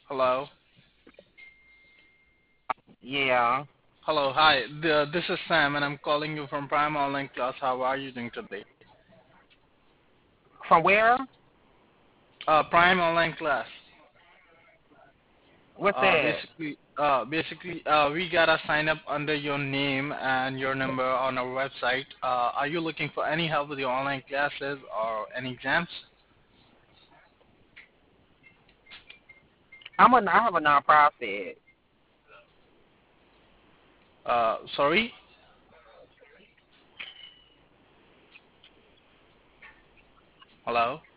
Hello. Yeah. Hello. Hi. This is Sam, and I'm calling you from Prime Online Class. How are you doing today? From where? Prime Online Class. What's that? We gotta sign up under your name and your number on our website. Are you looking for any help with your online classes or any exams? I have a nonprofit. Sorry. Hello.